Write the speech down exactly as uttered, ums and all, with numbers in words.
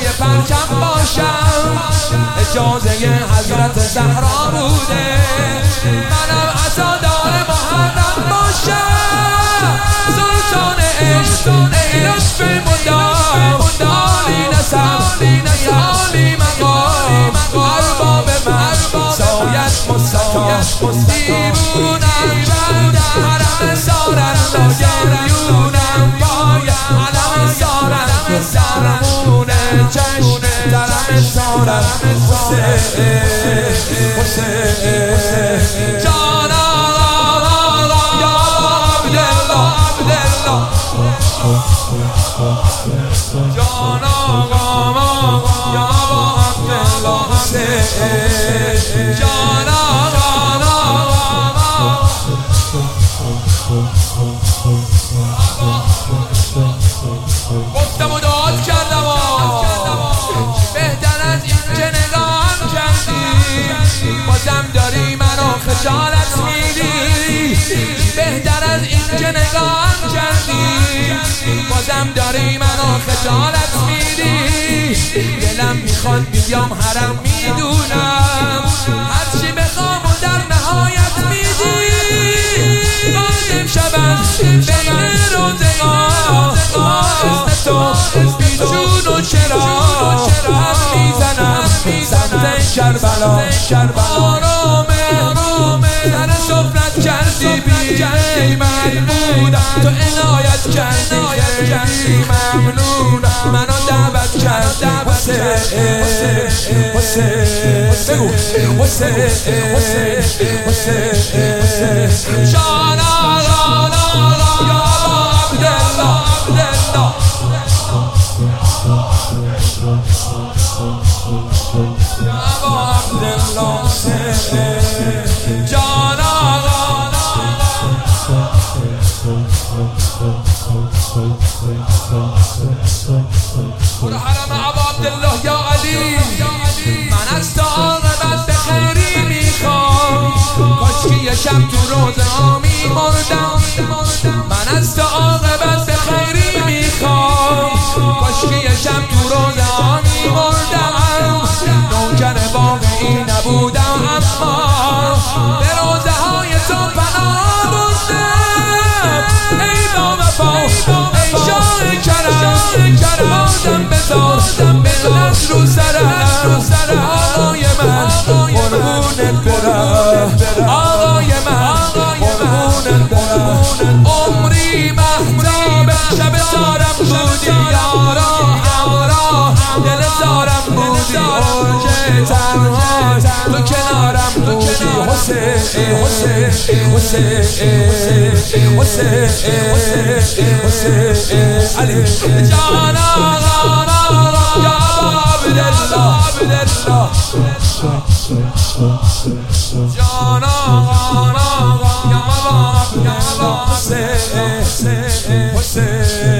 پرچم باشم اجازه حضرت زهرا بوده منم عزادار محرم باشم سلطان عشق ای لطف مدام عالی نسب ای عالی مقام ارباب من سایت مستقام دیوونم بردم حرم سارم لاگریونم باید علم سارم سرمونه چشم درم سارم حسین حسین جان آقا یا عبدالله عبدالله جان آقا یا عبدالله حسین جان آقا گفتم و داد کردم بهتر از این که نگاهم کردی بازم داری منو خجالت میدی بهتر از این که نگاهم کردی بازم داری منو خجالت میدی دلم میخواد بیام حرم میدونم هرچی بخوام و در نهایت میدی قایم شبم بین روزگاه اسم تو بیجون و چرا هم میزنم سمت کربلا آرامه سر سفرت کردی بی من بودم تو عنایت کردی خیلی ممنونم منو دعوت کردی حسین حسین بگو حسین حسین جان آقا یا عبدالله عبدالله یا عبدالله حسین جان آقا برو حرم ابا عبدالله یا علی من از تو عاقبت به خیری میخوام کاش که یه شب تو روزه ها میمردم من از تو عاقبت به خیری میخوام کاش که یه شب تو روزه ها میمردم نوکر واقعی نبودم اما به روزه های تو پناه بردم ای با وفا ای شاه کرم آدم بذار ملت رو سرم آقای من قربونت برم آقای من قربونت برم عمری مهتاب شب زارم بودی یارا همراه دل زارم بودی اوج تنها تو کنارم بودی حسین حسین حسین حسین حسین علی جان آقا یا عبدالله عبدالله جان آقا یا عبدالله حسین حسین